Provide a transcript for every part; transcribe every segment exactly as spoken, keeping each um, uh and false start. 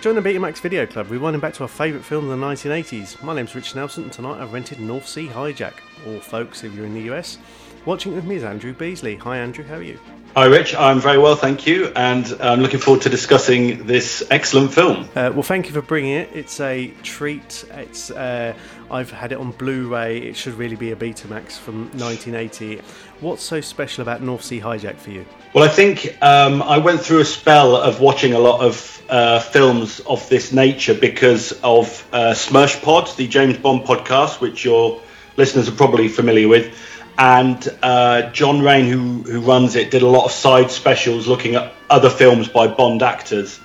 Join the Betamax Video Club, rewinding back to our favourite film of the nineteen eighties. My name's Rich Nelson, and tonight I've rented North Sea Hijack, or folks if you're in the U S. Watching it with me is Andrew Beasley. Hi Andrew, how are you? Hi Rich, I'm very well, thank you, and I'm looking forward to discussing this excellent film. Uh, well, thank you for bringing it. It's a treat. It's uh, I've had it on Blu-ray. It should really be a Betamax from nineteen eighty. What's so special about North Sea Hijack for you? Well, I think um, I went through a spell of watching a lot of uh, films of this nature because of uh, Smersh Pod, the James Bond podcast, which your listeners are probably familiar with. And uh, John Rain, who, who runs it, did a lot of side specials looking at other films by Bond actors.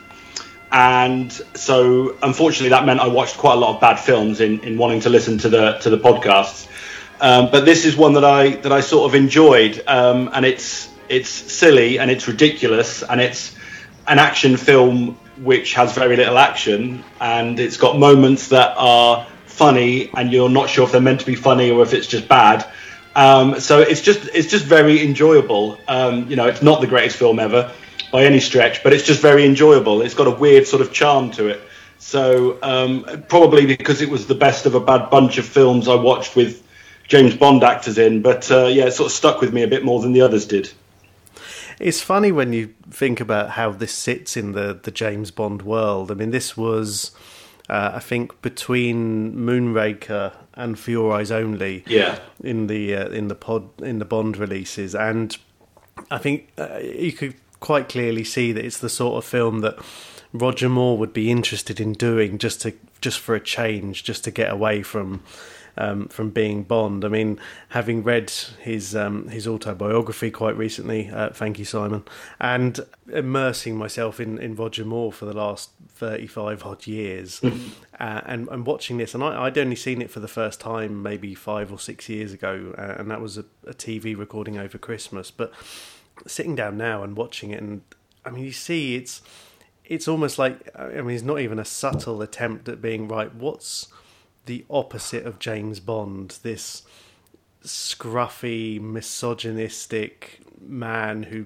And so, unfortunately, that meant I watched quite a lot of bad films in, in wanting to listen to the to the podcasts. Um, but this is one that I that I sort of enjoyed, um, and it's it's silly and it's ridiculous, and it's an action film which has very little action, and it's got moments that are funny, and you're not sure if they're meant to be funny or if it's just bad. Um, so it's just it's just very enjoyable. Um, you know, it's not the greatest film ever by any stretch, but it's just very enjoyable. It's got a weird sort of charm to it. So um, probably because it was the best of a bad bunch of films I watched with James Bond actors in, but uh, yeah, it sort of stuck with me a bit more than the others did. It's funny when you think about how this sits in the, the James Bond world. I mean, this was, uh, I think, between Moonraker and For Your Eyes Only, yeah, in the uh, in the pod in the Bond releases, and I think uh, you could quite clearly see that it's the sort of film that Roger Moore would be interested in doing just to just for a change, just to get away from. Um, from being Bond. I mean, having read his um, his autobiography quite recently, uh, thank you, Simon, and immersing myself in, in Roger Moore for the last thirty-five odd years, uh, and, and watching this, and I, I'd only seen it for the first time maybe five or six years ago, uh, and that was a, a T V recording over Christmas. But sitting down now and watching it, and I mean, you see, it's it's almost like, I mean, it's not even a subtle attempt at being right. What's the opposite of James Bond, this scruffy, misogynistic man who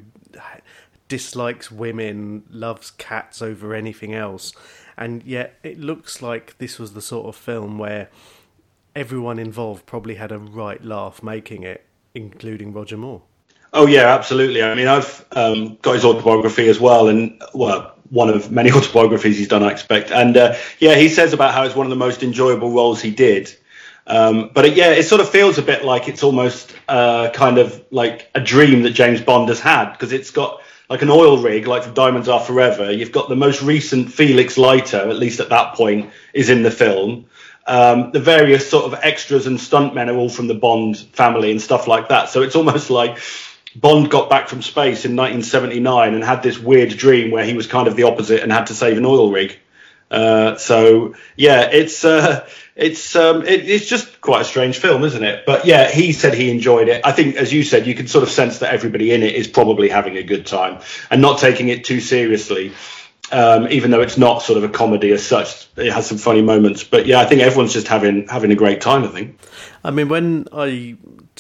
dislikes women, loves cats over anything else, and yet it looks like this was the sort of film where everyone involved probably had a right laugh making it, including Roger Moore. Oh yeah, absolutely. I mean, I've um, got his autobiography as well, and well, one of many autobiographies he's done, I expect. And uh, yeah, he says about how it's one of the most enjoyable roles he did. Um, but it, yeah, it sort of feels a bit like it's almost uh, kind of like a dream that James Bond has had, because it's got like an oil rig, like from Diamonds Are Forever. You've got the most recent Felix Leiter, at least at that point, is in the film. Um, the various sort of extras and stuntmen are all from the Bond family and stuff like that. So it's almost like Bond got back from space in nineteen seventy-nine and had this weird dream where he was kind of the opposite and had to save an oil rig. Uh, so yeah, it's uh, it's um, it, it's just quite a strange film, isn't it? But yeah, he said he enjoyed it. I think, as you said, you can sort of sense that everybody in it is probably having a good time and not taking it too seriously. Um, even though it's not sort of a comedy as such, it has some funny moments. But yeah, I think everyone's just having having a great time, I think. I mean, when I,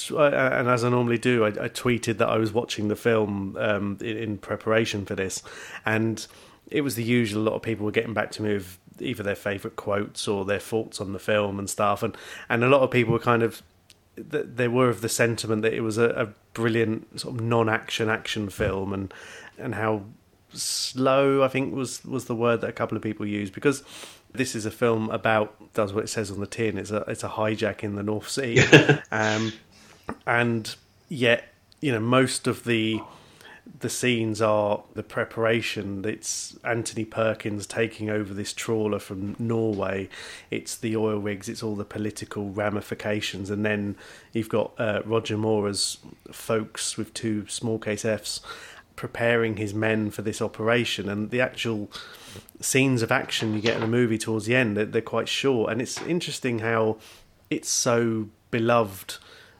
and as I normally do, I, I tweeted that I was watching the film um, in, in preparation for this, and it was the usual. A lot of people were getting back to me with either their favourite quotes or their thoughts on the film and stuff, and, and a lot of people were kind of, they were of the sentiment that it was a, a brilliant sort of non-action action film, and and how slow, I think was was the word that a couple of people used, because this is a film about, does what it says on the tin, it's a it's a hijack in the North Sea. um, and yet, you know, most of the the scenes are the preparation. It's Anthony Perkins taking over this trawler from Norway, it's the oil rigs, it's all the political ramifications, and then you've got uh, Roger Moore as folks with two small case Fs preparing his men for this operation, and the actual scenes of action you get in the movie towards the end, they're, they're quite short, and it's interesting how it's so beloved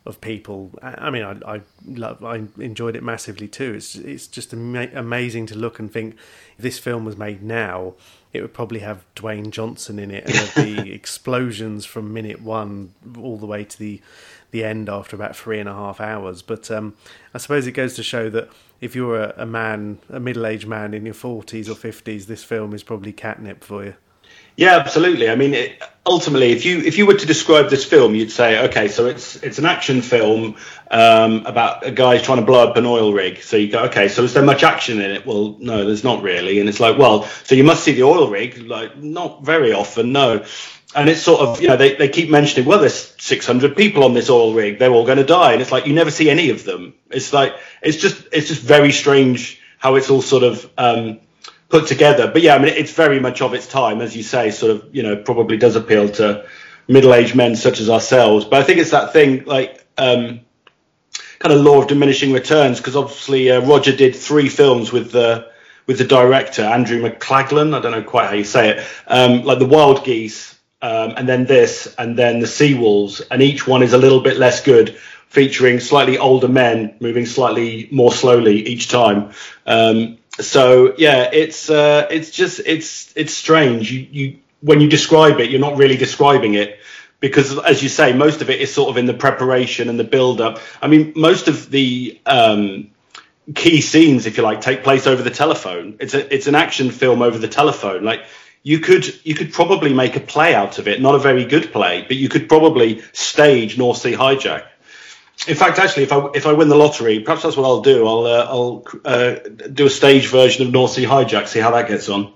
of people. I mean, I I, love, I enjoyed it massively too. It's it's just ama- amazing to look and think if this film was made now, it would probably have Dwayne Johnson in it, and there'd be explosions from minute one all the way to the the end after about three and a half hours. But um, I suppose it goes to show that if you're a, a man, a middle-aged man in your forties or fifties, this film is probably catnip for you. Yeah, absolutely. I mean, it, ultimately, if you if you were to describe this film, you'd say, okay, so it's it's an action film um, about a guy trying to blow up an oil rig. So you go, okay, so is there much action in it? Well, no, there's not really. And it's like, well, so you must see the oil rig. Like, not very often, no. And it's sort of, you know, they, they keep mentioning, well, there's six hundred people on this oil rig. They're all going to die. And it's like, you never see any of them. It's like, it's just it's just very strange how it's all sort of um, put together. But yeah, I mean, it's very much of its time, as you say, sort of, you know, probably does appeal to middle-aged men such as ourselves. But I think it's that thing, like, um, kind of law of diminishing returns, because obviously uh, Roger did three films with the with the director, Andrew McLaglen, I don't know quite how you say it, um, like The Wild Geese, um, and then this, and then The Seawolves, and each one is a little bit less good, featuring slightly older men moving slightly more slowly each time. Um, So yeah, it's uh, it's just it's it's strange. You you when you describe it, you're not really describing it, because, as you say, most of it is sort of in the preparation and the build up. I mean, most of the um, key scenes, if you like, take place over the telephone. It's a it's an action film over the telephone. Like, you could you could probably make a play out of it, not a very good play, but you could probably stage North Sea Hijack. In fact, actually, if I if I win the lottery, perhaps that's what I'll do. I'll uh, I'll uh, do a stage version of North Sea Hijack, see how that gets on.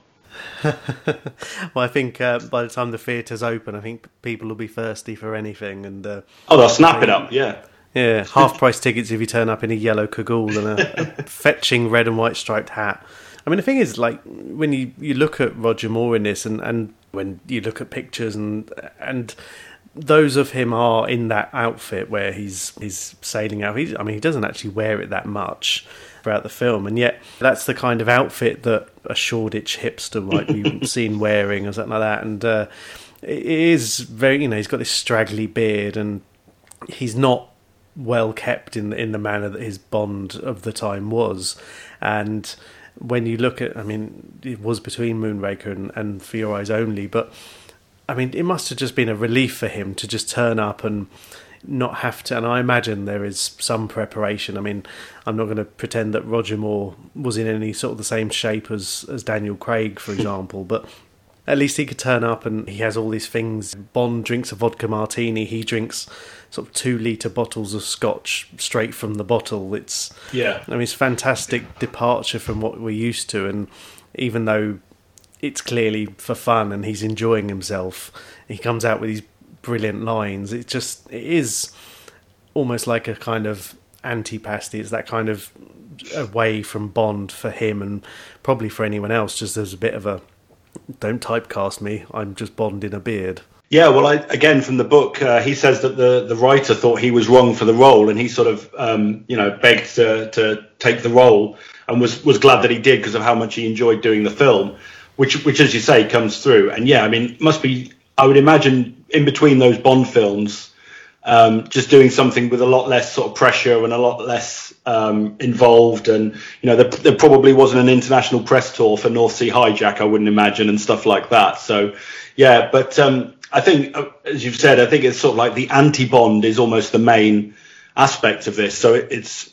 Well, I think uh, by the time the theatres open, I think people will be thirsty for anything, and uh, oh, they'll snap it up, yeah, yeah, half price tickets if you turn up in a yellow cagoule and a, a fetching red and white striped hat. I mean, the thing is, like, when you, you look at Roger Moore in this, and, and when you look at pictures and and. Those of him are in that outfit where he's he's sailing out. He's, I mean, he doesn't actually wear it that much throughout the film, and yet that's the kind of outfit that a Shoreditch hipster might be seen wearing or something like that. And uh, it is very, you know, he's got this straggly beard, and he's not well kept in in the manner that his Bond of the time was. And when you look at, I mean, it was between Moonraker and, and For Your Eyes Only, but I mean, it must have just been a relief for him to just turn up and not have to. And I imagine there is some preparation. I mean, I'm not going to pretend that Roger Moore was in any sort of the same shape as, as Daniel Craig, for example, but at least he could turn up and he has all these things. Bond drinks a vodka martini. He drinks sort of two litre bottles of scotch straight from the bottle. It's, yeah. I mean, it's a fantastic departure from what we're used to. And even though it's clearly for fun and he's enjoying himself, he comes out with these brilliant lines. It just, it is almost like a kind of anti-pasty. It's that kind of away from Bond for him, and probably for anyone else, just as a bit of a, don't typecast me, I'm just Bond in a beard. Yeah, well, I, again, from the book, uh, he says that the, the writer thought he was wrong for the role, and he sort of, um, you know, begged to, to take the role, and was, was glad that he did because of how much he enjoyed doing the film. Which, which, as you say, comes through. And yeah, I mean, must be, I would imagine, in between those Bond films, um, just doing something with a lot less sort of pressure and a lot less um, involved. And, you know, there, there probably wasn't an international press tour for North Sea Hijack, I wouldn't imagine, and stuff like that. So, yeah, but um, I think, as you've said, I think it's sort of like the anti-Bond is almost the main aspect of this. So it, it's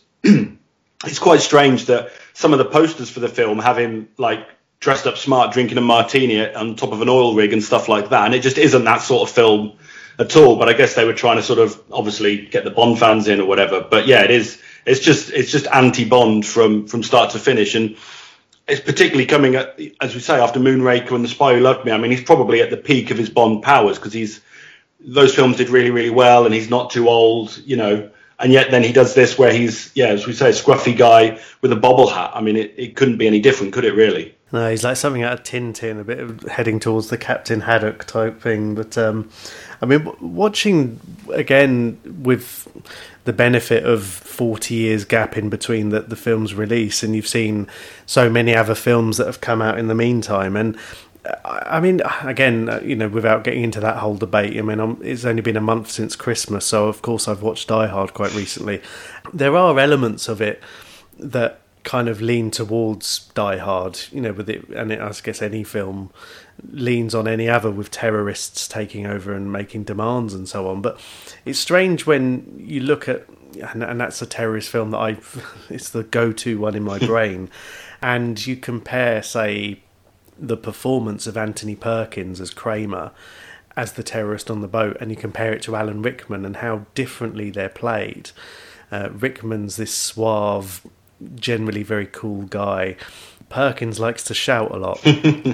it's quite strange that some of the posters for the film have him, like, dressed up smart, drinking a martini on top of an oil rig and stuff like that. And it just isn't that sort of film at all. But I guess they were trying to sort of obviously get the Bond fans in or whatever. But yeah, it is. It's just it's just anti-Bond from, from start to finish. And it's particularly coming at, as we say, after Moonraker and The Spy Who Loved Me. I mean, he's probably at the peak of his Bond powers, because he's those films did really, really well, and he's not too old, you know. And yet then he does this where he's, yeah, as we say, a scruffy guy with a bobble hat. I mean, it, it couldn't be any different, could it really? No, he's like something out of Tintin, a bit of heading towards the Captain Haddock type thing. But, um, I mean, watching, again, with the benefit of forty years gap in between the, the film's release, and you've seen so many other films that have come out in the meantime, and I mean, again, you know, without getting into that whole debate, I mean, I'm, it's only been a month since Christmas, so of course I've watched Die Hard quite recently. There are elements of it that kind of lean towards Die Hard, you know, with it, and it, I guess any film leans on any other with terrorists taking over and making demands and so on. But it's strange when you look at, and, and that's a terrorist film that I, it's the go-to one in my brain, and you compare, say, the performance of Anthony Perkins as Kramer, as the terrorist on the boat, and you compare it to Alan Rickman and how differently they're played. Uh, Rickman's this suave, generally very cool guy. Perkins likes to shout a lot.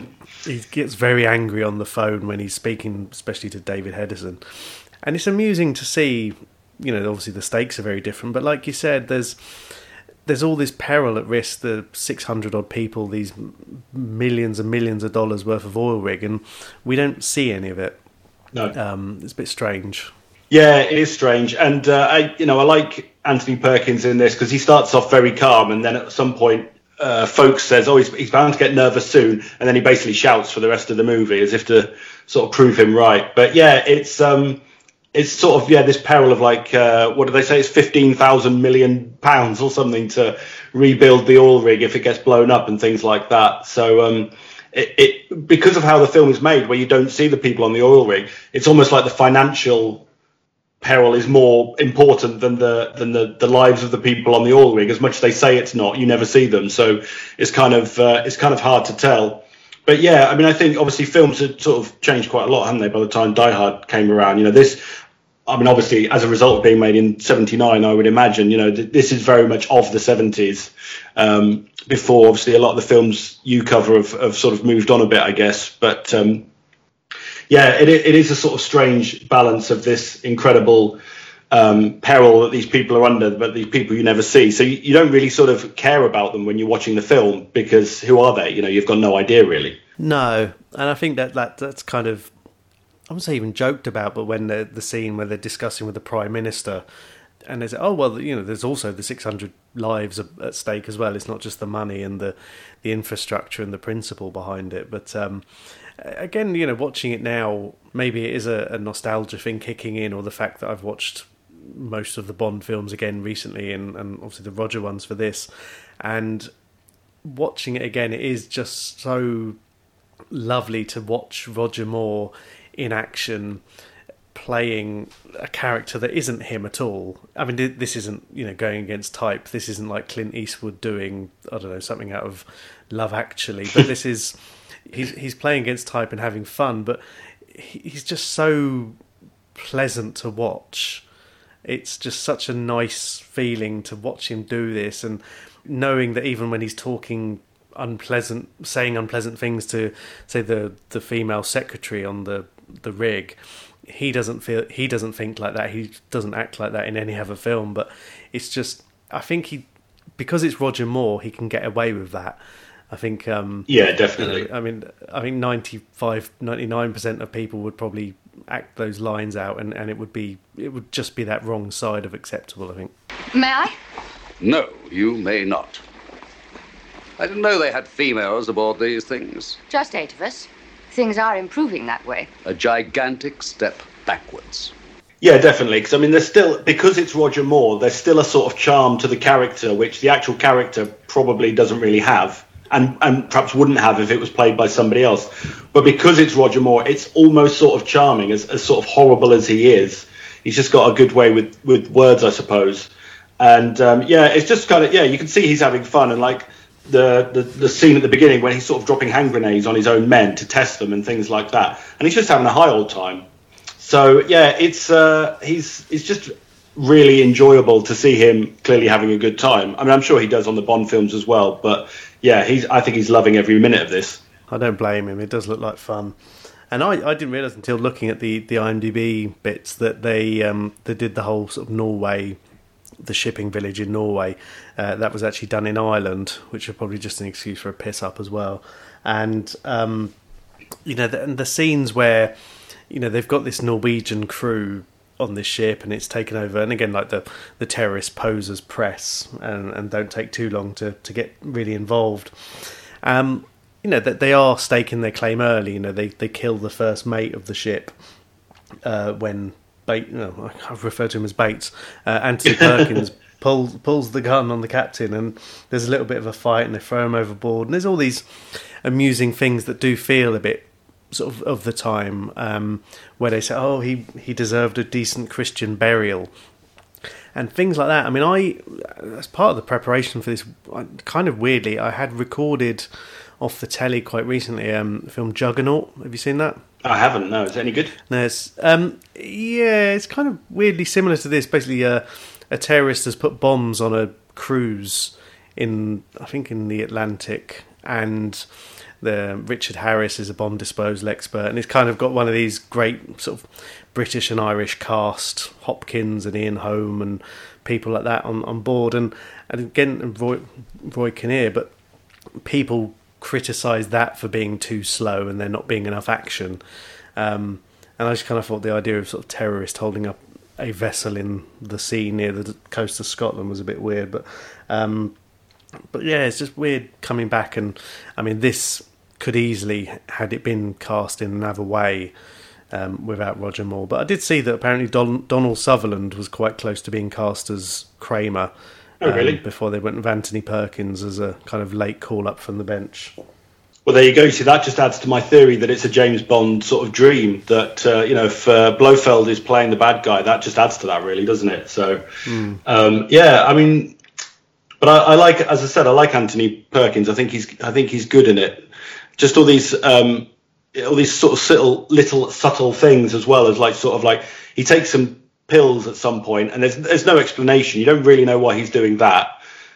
He gets very angry on the phone when he's speaking, especially to David Hedison. And it's amusing to see, you know, obviously the stakes are very different, but like you said, there's there's all this peril at risk, the six hundred odd people, these millions and millions of dollars worth of oil rig, and we don't see any of it. No. Um, it's a bit strange. Yeah, it is strange. And, uh, I, you know, I like Anthony Perkins in this because he starts off very calm, and then at some point, uh, Folks says, oh, he's, he's bound to get nervous soon. And then he basically shouts for the rest of the movie as if to sort of prove him right. But yeah, it's um, it's sort of, yeah, this peril of like, uh, what do they say? It's fifteen thousand million pounds or something to rebuild the oil rig if it gets blown up and things like that. So, um, it, it because of how the film is made, where you don't see the people on the oil rig, it's almost like the financial peril is more important than the than the, the lives of the people on the oil rig. As much as they say it's not, you never see them, so it's kind of uh, it's kind of hard to tell. But yeah, I mean, I think obviously films have sort of changed quite a lot, haven't they? By the time Die Hard came around, you know, this, I mean, obviously as a result of being made in seventy-nine, I would imagine, you know, th- this is very much of the seventies. Um, before, obviously, a lot of the films you cover have, have sort of moved on a bit, I guess, but. Um, Yeah, it, it is a sort of strange balance of this incredible um, peril that these people are under, but these people you never see. So you, you don't really sort of care about them when you're watching the film, because who are they? You know, you've got no idea really. No, and I think that, that that's kind of, I wouldn't say even joked about, but when the the scene where they're discussing with the Prime Minister, and they say, oh, well, you know, there's also the six hundred lives at stake as well. It's not just the money and the, the infrastructure and the principle behind it, but... Um, Again, you know, watching it now, maybe it is a, a nostalgia thing kicking in, or the fact that I've watched most of the Bond films again recently, and, and obviously the Roger ones for this, and watching it again, it is just so lovely to watch Roger Moore in action, playing a character that isn't him at all. I mean, this isn't, you know, going against type. This isn't like Clint Eastwood doing, I don't know, something out of Love Actually, but this is... He's he's playing against type and having fun, but he's just so pleasant to watch. It's just such a nice feeling to watch him do this, and knowing that even when he's talking unpleasant, saying unpleasant things to, say, the, the female secretary on the, the rig, he doesn't feel he doesn't think like that. He doesn't act like that in any other film. But it's just, I think he, because it's Roger Moore, he can get away with that. I think, um, yeah, definitely. You know, I mean, I think ninety-five, ninety-nine percent of people would probably act those lines out, and, and it would be, it would just be that wrong side of acceptable, I think. May I? No, you may not. I didn't know they had females aboard these things. Just eight of us. Things are improving that way. A gigantic step backwards. Yeah, definitely. Because I mean, there's still, because it's Roger Moore, there's still a sort of charm to the character, which the actual character probably doesn't really have. And, and perhaps wouldn't have if it was played by somebody else. But because it's Roger Moore, it's almost sort of charming, as, as sort of horrible as he is. He's just got a good way with, with words, I suppose. And um, yeah, it's just kind of, yeah, you can see he's having fun. And like the, the, the scene at the beginning when he's sort of dropping hand grenades on his own men to test them and things like that. And he's just having a high old time. So yeah, it's uh, he's it's just really enjoyable to see him clearly having a good time. I mean, I'm sure he does on the Bond films as well, but yeah, he's. I think he's loving every minute of this. I don't blame him. It does look like fun, and I, I didn't realise until looking at the, the IMDb bits that they um, they did the whole sort of Norway, the shipping village in Norway. Uh, that was actually done in Ireland, which are probably just an excuse for a piss up as well. And um, you know, the, and the scenes where, you know, they've got this Norwegian crew on this ship, and it's taken over, and again, like the the terrorists pose as press and, and don't take too long to, to get really involved. Um, you know, that they are staking their claim early. You know, they they kill the first mate of the ship uh, when Bait, you know, I've referred to him as Bates. Uh, Anthony Perkins pulls pulls the gun on the captain, and there's a little bit of a fight, and they throw him overboard. And there's all these amusing things that do feel a bit sort of of the time, um, where they say, "Oh, he he deserved a decent Christian burial." And things like that. I mean, I, as part of the preparation for this, I, kind of weirdly, I had recorded off the telly quite recently um, the film Juggernaut. Have you seen that? I haven't, no. Is it any good? No, it's, um, yeah, it's kind of weirdly similar to this. Basically, uh, a terrorist has put bombs on a cruise in, I think, in the Atlantic, and the Richard Harris is a bomb disposal expert, and it's kind of got one of these great sort of British and Irish cast, Hopkins and Ian Holm and people like that on, on board, and, and again Roy, Roy Kinnear, but people criticise that for being too slow and there not being enough action, um, and I just kind of thought the idea of sort of terrorist holding up a vessel in the sea near the coast of Scotland was a bit weird, but um, but yeah, it's just weird coming back, and I mean this could easily, had it been cast in another way, um, without Roger Moore. But I did see that apparently Don, Donald Sutherland was quite close to being cast as Kramer. Oh, really? Um, before they went with Anthony Perkins as a kind of late call-up from the bench. Well, there you go. See, that just adds to my theory that it's a James Bond sort of dream, that, uh, you know, if uh, Blofeld is playing the bad guy, that just adds to that, really, doesn't it? So, mm. um, yeah, I mean, but I, I like, as I said, I like Anthony Perkins. I think he's, I think he's good in it. Just all these, um, all these sort of little, little subtle things, as well as like sort of like he takes some pills at some point, and there's there's no explanation. You don't really know why he's doing that.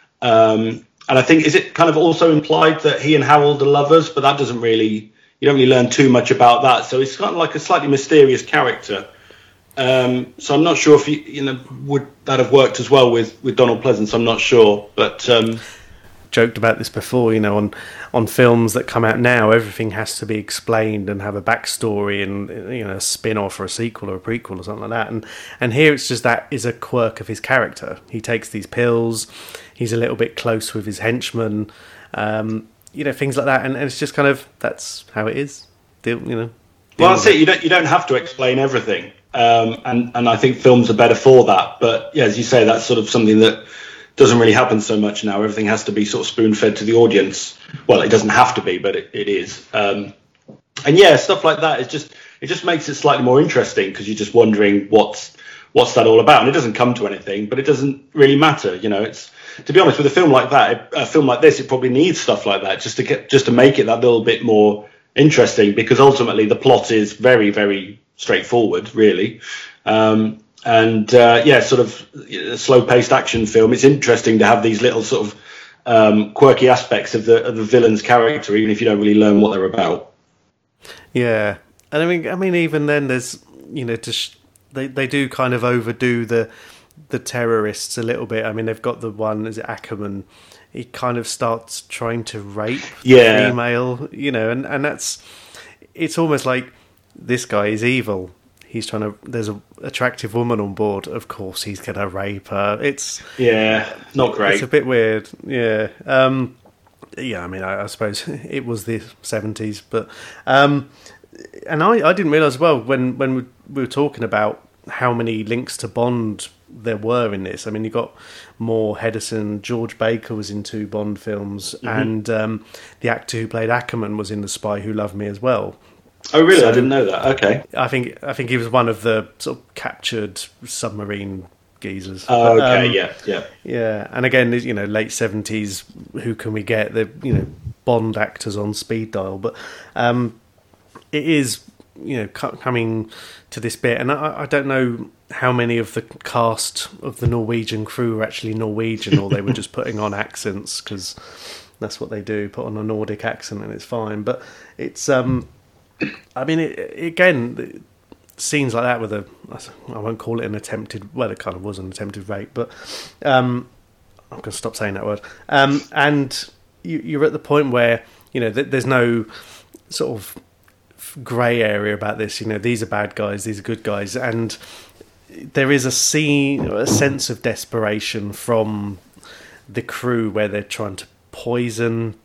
Um, and I think, is it kind of also implied that he and Harold are lovers? But that doesn't really, you don't really learn too much about that. So he's kind of like a slightly mysterious character. Um, so I'm not sure if he, you know, would that have worked as well with, with Donald Pleasance? I'm not sure, but. Um, joked about this before, you know, on on films that come out now, everything has to be explained and have a backstory and, you know, a spin-off or a sequel or a prequel or something like that. And and here it's just that is a quirk of his character. He takes these pills, he's a little bit close with his henchmen, um, you know, things like that. And, and it's just kind of, that's how it is. Deal, you know. Well, that's it. You don't you don't have to explain everything, um, and and I think films are better for that. But yeah, as you say, that's sort of something that doesn't really happen so much now. Everything has to be sort of spoon-fed to the audience. Well, it doesn't have to be, but it, it is. Um, and yeah, stuff like that is just, it just makes it slightly more interesting, because you're just wondering what's what's that all about. And it doesn't come to anything, but it doesn't really matter. You know, it's, to be honest, with a film like that, a film like this, it probably needs stuff like that just to get, just to make it that little bit more interesting, because ultimately the plot is very, very straightforward, really. Um, And, uh, yeah, sort of a slow-paced action film. It's interesting to have these little sort of um, quirky aspects of the of the villain's character, even if you don't really learn what they're about. Yeah. And I mean, I mean, even then there's, you know, just, they, they do kind of overdo the the terrorists a little bit. I mean, they've got the one, is it Ackerman? He kind of starts trying to rape yeah. the female, you know, and, and that's, it's almost like this guy is evil. He's trying to, there's an attractive woman on board, of course he's going to rape her. It's, yeah, not great. It's a bit weird, yeah. Um, yeah, I mean, I, I suppose it was the seventies, but, um, and I, I didn't realise as well, when, when we, we were talking about how many links to Bond there were in this. I mean, you got Moore, Hedison, George Baker was in two Bond films, mm-hmm. and um, the actor who played Ackerman was in The Spy Who Loved Me as well. Oh, really? So, I didn't know that. Okay. I think I think he was one of the sort of captured submarine geezers. Oh, okay. Um, yeah, yeah, yeah. And again, you know, late seventies. Who can we get? The you know Bond actors on speed dial, but um, it is you know cu- coming to this bit, and I, I don't know how many of the cast of the Norwegian crew were actually Norwegian, or they were just putting on accents, because that's what they do, put on a Nordic accent, and it's fine. But it's um. I mean, it, again, scenes like that with a, I won't call it an attempted, well, it kind of was an attempted rape, but um, I'm going to stop saying that word. Um, and you, you're at the point where, you know, th- there's no sort of grey area about this. You know, these are bad guys, these are good guys. And there is a scene, a sense of desperation from the crew where they're trying to poison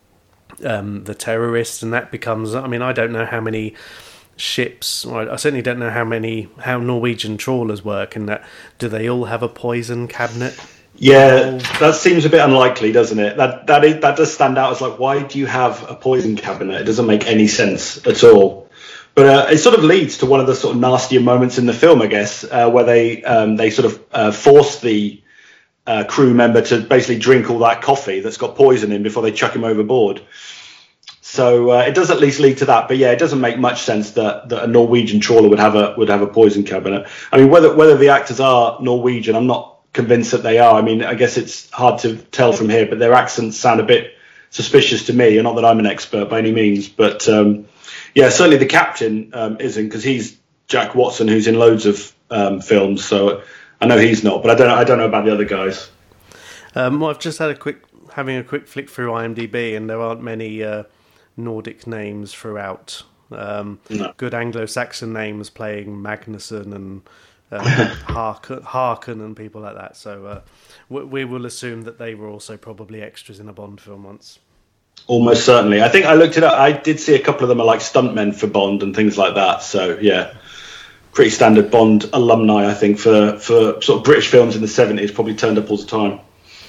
um, the terrorists, and that becomes. I mean, I don't know how many ships. Well, I certainly don't know how many how Norwegian trawlers work, and that do they all have a poison cabinet? Yeah, that seems a bit unlikely, doesn't it? That that is, that does stand out as like, why do you have a poison cabinet? It doesn't make any sense at all. But uh, it sort of leads to one of the sort of nastier moments in the film, I guess, uh, where they um, they sort of uh, force the uh, crew member to basically drink all that coffee that's got poison in before they chuck him overboard. So uh, it does at least lead to that. But yeah, it doesn't make much sense that, that a Norwegian trawler would have a would have a poison cabinet. I mean, whether whether the actors are Norwegian, I'm not convinced that they are. I mean, I guess it's hard to tell from here, but their accents sound a bit suspicious to me. Not that I'm an expert by any means, but um, yeah, certainly the captain um, isn't, because he's Jack Watson, who's in loads of um, films. So I know he's not, but I don't know, I don't know about the other guys. Um, well, I've just had a quick having a quick flick through IMDb, and there aren't many uh, Nordic names throughout. Um, no. Good Anglo-Saxon names playing Magnuson and um, Harken, Harken and people like that. So uh, we, we will assume that they were also probably extras in a Bond film once. Almost certainly. I think I looked it up. I did see a couple of them are like stuntmen for Bond and things like that. So yeah, pretty standard Bond alumni, I think, for, for sort of British films in the seventies, probably turned up all the time.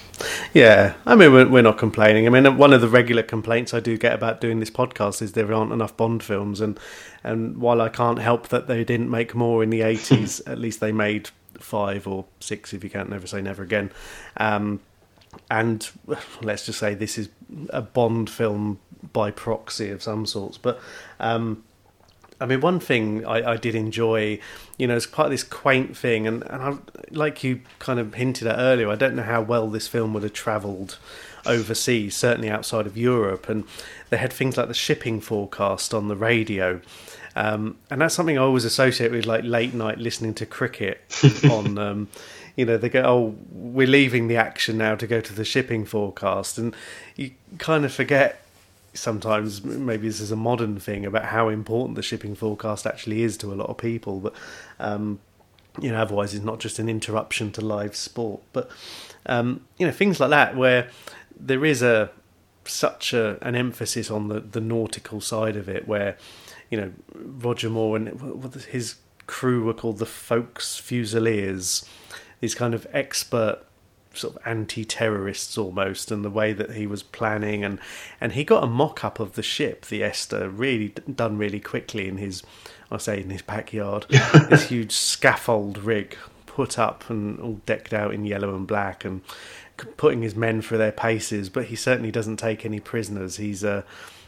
Yeah, I mean, we're, we're not complaining. I mean, one of the regular complaints I do get about doing this podcast is there aren't enough Bond films, and and while I can't help that they didn't make more in the eighties, at least they made five or six, if you can't never say never again. Um, and let's just say this is a Bond film by proxy of some sorts. But um, I mean, one thing I, I did enjoy, you know, it's quite this quaint thing, and, and I, like you kind of hinted at earlier, I don't know how well this film would have travelled overseas, certainly outside of Europe, and they had things like the shipping forecast on the radio, um, and that's something I always associate with like late night listening to cricket on, um, you know, they go, oh, we're leaving the action now to go to the shipping forecast, and you kind of forget sometimes, maybe this is a modern thing, about how important the shipping forecast actually is to a lot of people, but um, you know, otherwise it's not just an interruption to live sport. But um, you know, things like that where there is a such a an emphasis on the, the nautical side of it, where you know Roger Moore and his crew were called the Folks Fusiliers, these kind of expert sort of anti-terrorists almost, and the way that he was planning, and and he got a mock-up of the ship, the Esther, really done really quickly in his, I say in his backyard, this huge scaffold rig put up and all decked out in yellow and black, and putting his men through their paces. But he certainly doesn't take any prisoners. He's a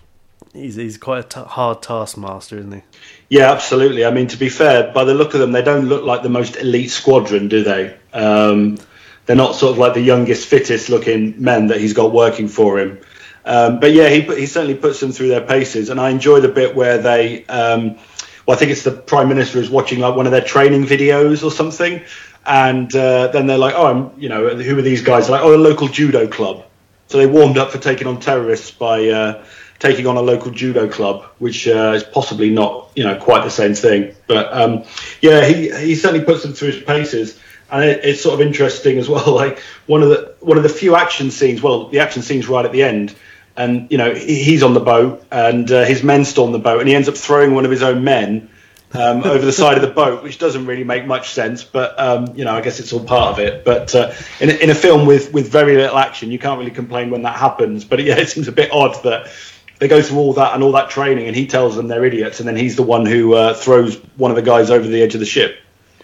he's he's quite a t- hard taskmaster, isn't he? Yeah, absolutely. I mean, to be fair, by the look of them, they don't look like the most elite squadron, do they? Um, They're not sort of like the youngest, fittest looking men that he's got working for him. Um, but yeah, he he certainly puts them through their paces. And I enjoy the bit where they, um, well, I think it's the Prime Minister is watching like one of their training videos or something. And uh, then they're like, oh, I'm, you know, who are these guys? They're like, oh, a local judo club. So they warmed up for taking on terrorists by uh, taking on a local judo club, which uh, is possibly not, you know, quite the same thing. But um, yeah, he, he certainly puts them through his paces. And it, it's sort of interesting as well. Like one of the one of the few action scenes. Well, the action scene's right at the end, and you know he, he's on the boat, and uh, his men storm the boat, and he ends up throwing one of his own men um, over the side of the boat, which doesn't really make much sense. But um, you know, I guess it's all part of it. But uh, in in a film with with very little action, you can't really complain when that happens. But yeah, it seems a bit odd that they go through all that and all that training, and he tells them they're idiots, and then he's the one who uh, throws one of the guys over the edge of the ship.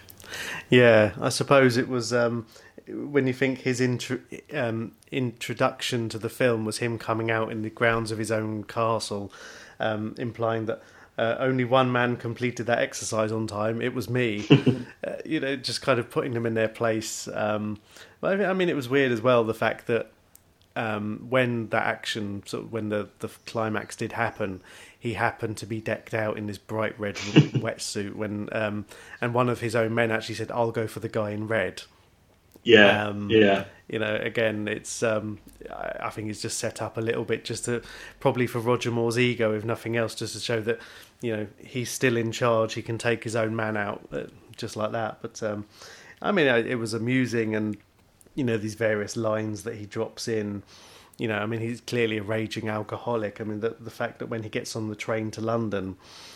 Yeah, I suppose it was um, when you think his intro, um, introduction to the film was him coming out in the grounds of his own castle, um, implying that uh, only one man completed that exercise on time. It was me. uh, you know, just kind of putting them in their place. Um, but I mean, it was weird as well, the fact that um, when that action, sort of when the, the climax did happen, he happened to be decked out in this bright red wetsuit. When um, and one of his own men actually said, "I'll go for the guy in red." Yeah, um, yeah. You know, again, it's um, I think it's just set up a little bit just to probably for Roger Moore's ego, if nothing else, just to show that you know he's still in charge. He can take his own man out uh, just like that. But um, I mean, it was amusing, and you know these various lines that he drops in. you know, I mean, he's clearly a raging alcoholic. I mean, the the fact that when he gets on the train to London,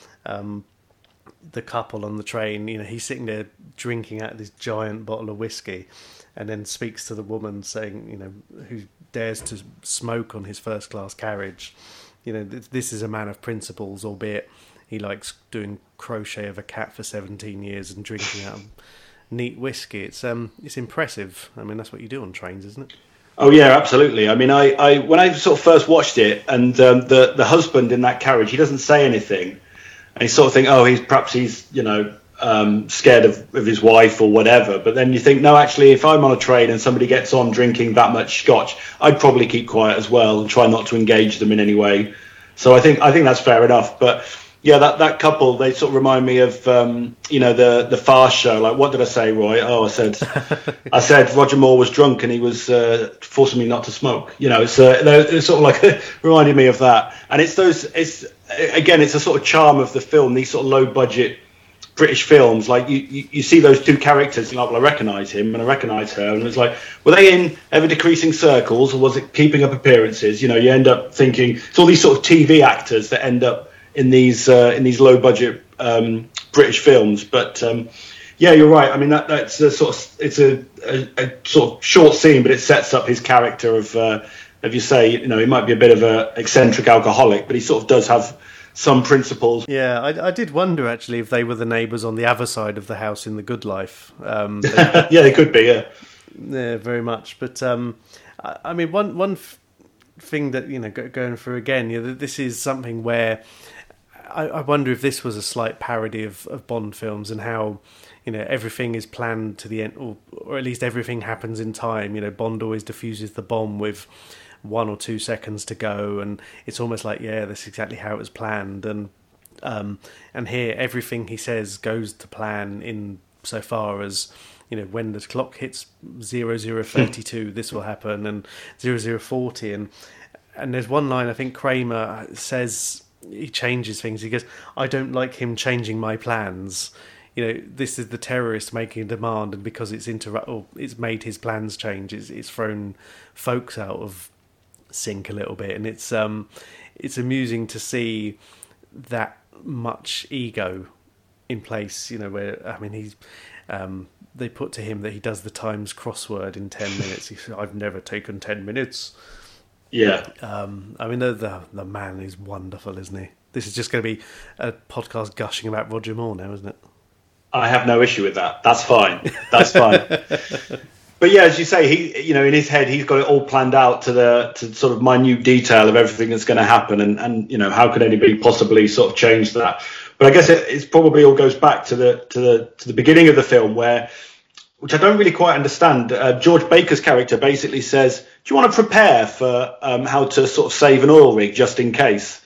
um, the couple on the train, you know, he's sitting there drinking out of this giant bottle of whiskey, and then speaks to the woman saying, you know, who dares to smoke on his first class carriage. You know, th- this is a man of principles, albeit he likes doing crochet of a cat for seventeen years and drinking out of neat whiskey. It's um, it's impressive. I mean, that's what you do on trains, isn't it? Oh yeah, absolutely. I mean, I, I when I sort of first watched it, and um, the the husband in that carriage, he doesn't say anything, and you sort of think, oh, he's perhaps he's you know um, scared of, of his wife or whatever. But then you think, no, actually, if I'm on a train and somebody gets on drinking that much scotch, I'd probably keep quiet as well and try not to engage them in any way. So I think I think that's fair enough. But yeah, that, that couple, they sort of remind me of, um, you know, the, the Fast Show. Like, what did I say, Roy? Oh, I said, I said Roger Moore was drunk and he was uh, forcing me not to smoke. You know, it's, uh, it's sort of like reminded me of that. And it's those, it's again, it's a sort of charm of the film. These sort of low budget British films, like you, you, you see those two characters, and like, well, I recognise him and I recognise her, and it's like, were they in Ever Decreasing Circles or was it Keeping Up Appearances? You know, you end up thinking it's all these sort of T V actors that end up in these uh, in these low budget um, British films. But um, yeah, you're right. I mean, that that's a sort of it's a, a, a sort of short scene, but it sets up his character of, uh, if you say, you know, he might be a bit of a eccentric alcoholic, but he sort of does have some principles. Yeah, I, I did wonder actually if they were the neighbours on the other side of the house in The Good Life. Um, they, yeah, they could be. Yeah, yeah, very much. But um, I, I mean, one one f- thing that you know, go, going through again, you know, this is something where I, I wonder if this was a slight parody of, of Bond films and how, you know, everything is planned to the end, or, or at least everything happens in time. You know, Bond always defuses the bomb with one or two seconds to go, and it's almost like, yeah, that's exactly how it was planned. And um, and here, everything he says goes to plan in so far as, you know, when the clock hits zero zero thirty-two, this will happen, and zero zero forty, and and there's one line I think Kramer says, he changes things. He goes, I don't like him changing my plans. You know, this is the terrorist making a demand, and because it's inter- or it's made his plans change, it's, it's thrown folks out of sync a little bit, and it's um, it's amusing to see that much ego in place. You know, where I mean, he's um, they put to him that he does the Times crossword in ten minutes. He said, "I've never taken ten minutes." Yeah. Um, I mean, the, the the man is wonderful, isn't he? This is just going to be a podcast gushing about Roger Moore now, isn't it? I have no issue with that. That's fine. That's fine. But yeah, as you say, he, you know, in his head, he's got it all planned out to the to sort of minute detail of everything that's going to happen, and, and you know, how could anybody possibly sort of change that? But I guess it it's probably all goes back to the to the to the beginning of the film, where, which I don't really quite understand. Uh, George Baker's character basically says, "Do you want to prepare for um, how to sort of save an oil rig just in case?"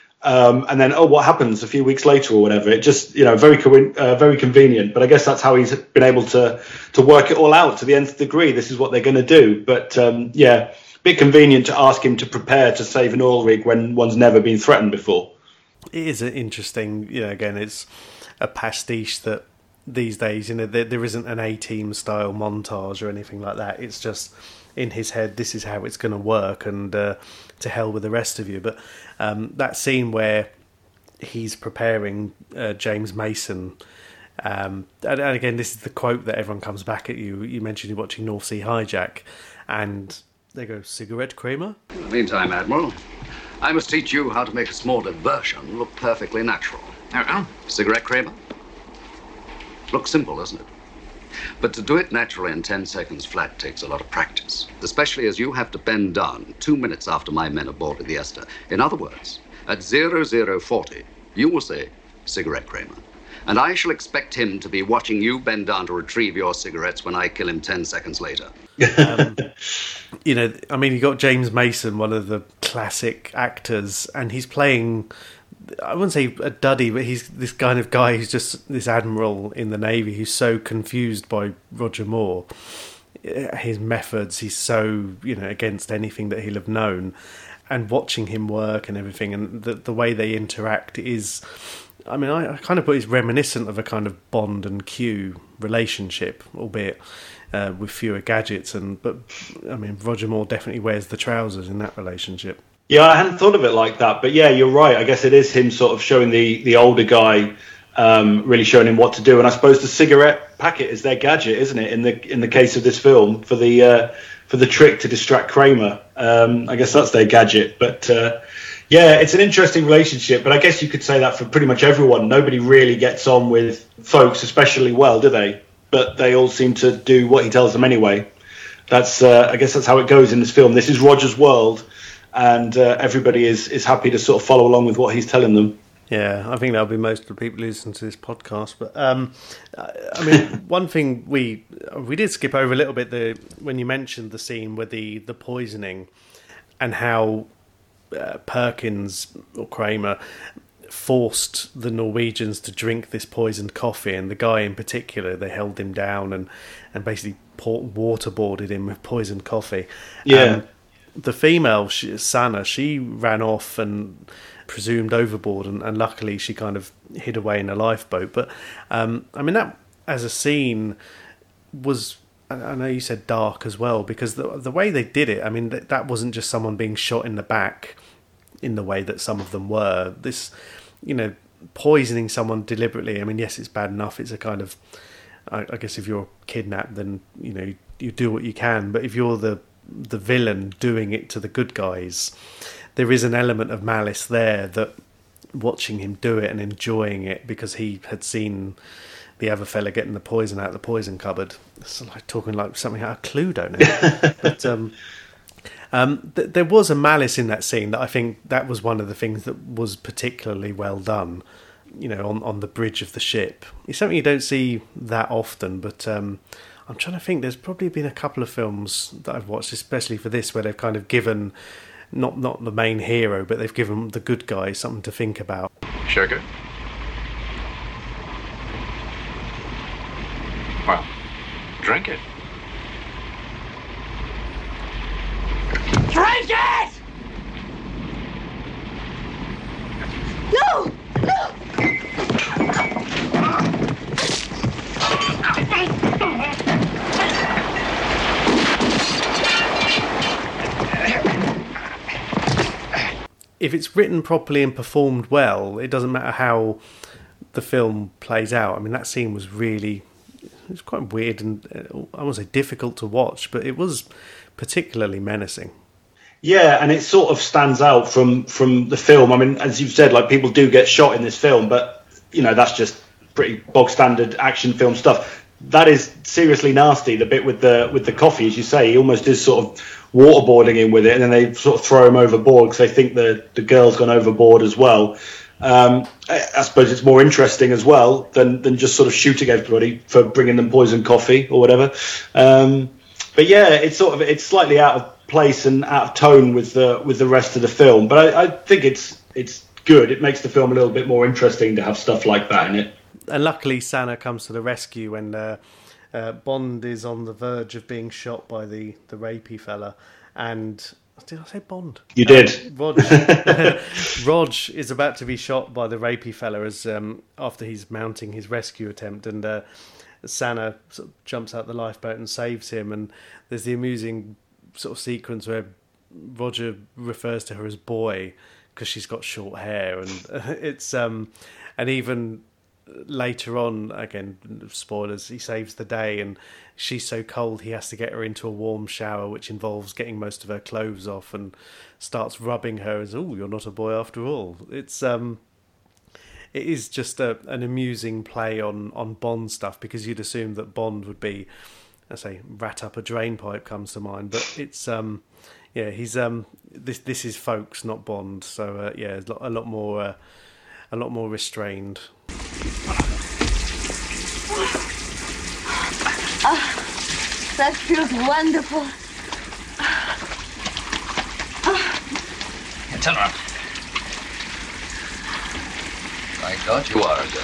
Um, and then, oh, what happens a few weeks later or whatever? It just, you know, very co- uh, very convenient. But I guess that's how he's been able to to work it all out to the nth degree. This is what they're going to do. But um, yeah, a bit convenient to ask him to prepare to save an oil rig when one's never been threatened before. It is an interesting, you know, again, it's a pastiche that these days, you know, there, there isn't an A-Team style montage or anything like that. It's just in his head, this is how it's going to work, and uh, to hell with the rest of you. But um, that scene where he's preparing uh, James Mason, um, and, and again, this is the quote that everyone comes back at you. You mentioned you're watching North Sea Hijack, and they go, "Cigarette, Kramer?" In the meantime, Admiral, I must teach you how to make a small diversion look perfectly natural. Uh-oh. Cigarette, Kramer? Looks simple, doesn't it? But to do it naturally in ten seconds flat takes a lot of practice, especially as you have to bend down two minutes after my men have boarded the Esther. In other words, at zero zero forty, you will say, "Cigarette, Kramer." And I shall expect him to be watching you bend down to retrieve your cigarettes when I kill him ten seconds later. um, you know, I mean, you got James Mason, one of the classic actors, and he's playing, I wouldn't say a duddy, but he's this kind of guy who's just this admiral in the Navy who's so confused by Roger Moore. His methods, he's so, you know, against anything that he'll have known. And watching him work and everything, and the, the way they interact is I mean, I, I kind of put it's reminiscent of a kind of Bond and Q relationship, albeit uh, with fewer gadgets. And but I mean, Roger Moore definitely wears the trousers in that relationship. Yeah, I hadn't thought of it like that, but yeah, you're right. I guess it is him sort of showing the the older guy, um, really showing him what to do. And I suppose the cigarette packet is their gadget, isn't it? In the in the case of this film, for the uh, for the trick to distract Kramer. Um, I guess that's their gadget. But uh, yeah, it's an interesting relationship. But I guess you could say that for pretty much everyone. Nobody really gets on with folks especially well, do they? But they all seem to do what he tells them anyway. That's uh, I guess that's how it goes in this film. This is Roger's world. And uh, everybody is, is happy to sort of follow along with what he's telling them. Yeah, I think that'll be most of the people who listen to this podcast. But um, I mean, one thing we we did skip over a little bit the when you mentioned the scene with the, the poisoning and how uh, Perkins or Kramer forced the Norwegians to drink this poisoned coffee, and the guy in particular, they held him down and, and basically poured, waterboarded him with poisoned coffee. Yeah. Um, The female, she, Sana, she ran off and presumed overboard, and, and luckily she kind of hid away in a lifeboat. But, um, I mean, that as a scene was, I know you said dark as well, because the the way they did it, I mean, that, that wasn't just someone being shot in the back in the way that some of them were. This, you know, poisoning someone deliberately, I mean, yes, it's bad enough. It's a kind of, I, I guess if you're kidnapped, then, you know, you, you do what you can. But if you're the the villain doing it to the good guys, there is an element of malice there, that watching him do it and enjoying it because he had seen the other fella getting the poison out of the poison cupboard. It's like talking like something out of Cluedo now. But um, um, th- there was a malice in that scene that I think that was one of the things that was particularly well done, you know, on, on the bridge of the ship. It's something you don't see that often, but um, I'm trying to think, there's probably been a couple of films that I've watched, especially for this, where they've kind of given, not not the main hero, but they've given the good guy something to think about. Sugar? Well, drink it. Drink it! No! No! If it's written properly and performed well, it doesn't matter how the film plays out. I mean, that scene was really, it was quite weird and I won't say difficult to watch, but it was particularly menacing. Yeah, and it sort of stands out from, from the film. I mean, as you've said, like, people do get shot in this film, but, you know, that's just pretty bog standard action film stuff. That is seriously nasty. The bit with the with the coffee, as you say, he almost is sort of waterboarding him with it, and then they sort of throw him overboard because they think the the girl's gone overboard as well. Um, I, I suppose it's more interesting as well than than just sort of shooting everybody for bringing them poisoned coffee or whatever. Um, but yeah, it's sort of it's slightly out of place and out of tone with the with the rest of the film. But I, I think it's it's good. It makes the film a little bit more interesting to have stuff like that in it. And luckily, Sana comes to the rescue when uh, uh, Bond is on the verge of being shot by the, the rapey fella. And did I say Bond? You did. Uh, Rog, Rog is about to be shot by the rapey fella as um, after he's mounting his rescue attempt, and uh, Sana sort of jumps out the lifeboat and saves him. And there's the amusing sort of sequence where Roger refers to her as boy because she's got short hair, and it's um, and even. Later on, again, spoilers, he saves the day and she's so cold he has to get her into a warm shower, which involves getting most of her clothes off, and starts rubbing her as, oh, you're not a boy after all. It's um, it is just a, an amusing play on, on Bond stuff, because you'd assume that Bond would be, I say, rat up a drain pipe comes to mind, but it's um, yeah, he's um, this this is folks, not Bond, so uh, yeah, a lot, a lot more uh, a lot more restrained. Ah, that feels wonderful. Here, turn around. Thank God you are a girl.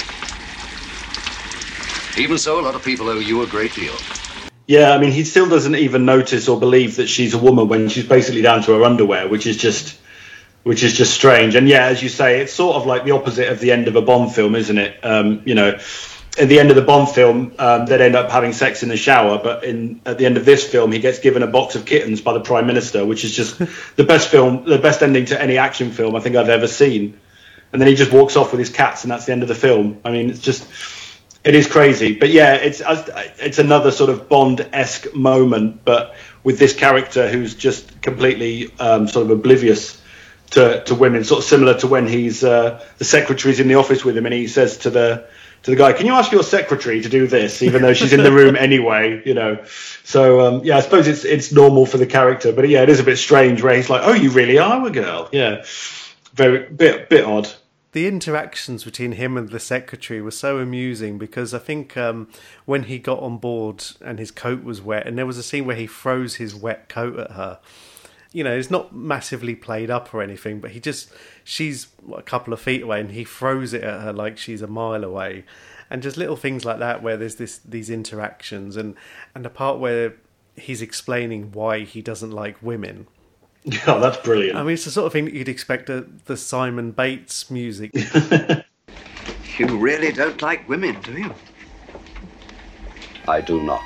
Even so, a lot of people owe you a great deal. Yeah, I mean, he still doesn't even notice or believe that she's a woman when she's basically down to her underwear, which is just which is just strange. And yeah, as you say, it's sort of like the opposite of the end of a Bond film, isn't it? Um, you know, at the end of the Bond film, um, they'd end up having sex in the shower, but in at the end of this film, he gets given a box of kittens by the Prime Minister, which is just the best film, the best ending to any action film I think I've ever seen. And then he just walks off with his cats, and that's the end of the film. I mean, it's just, it is crazy. But yeah, it's it's another sort of Bond-esque moment, but with this character who's just completely um, sort of oblivious to, to women, sort of similar to when he's uh, the secretary's in the office with him, and he says to the to the guy, "Can you ask your secretary to do this?" Even though she's in the room anyway, you know. So um, yeah, I suppose it's it's normal for the character, but yeah, it is a bit strange where he's like, "Oh, you really are a girl?" Yeah, very bit bit odd. The interactions between him and the secretary were so amusing because I think um, when he got on board and his coat was wet, and there was a scene where he throws his wet coat at her. You know, it's not massively played up or anything, but he just, she's a couple of feet away and he throws it at her like she's a mile away. And just little things like that where there's this these interactions, and, and the part where he's explaining why he doesn't like women. Oh, that's brilliant. I mean, it's the sort of thing that you'd expect a, the Simon Bates music. You really don't like women, do you? I do not.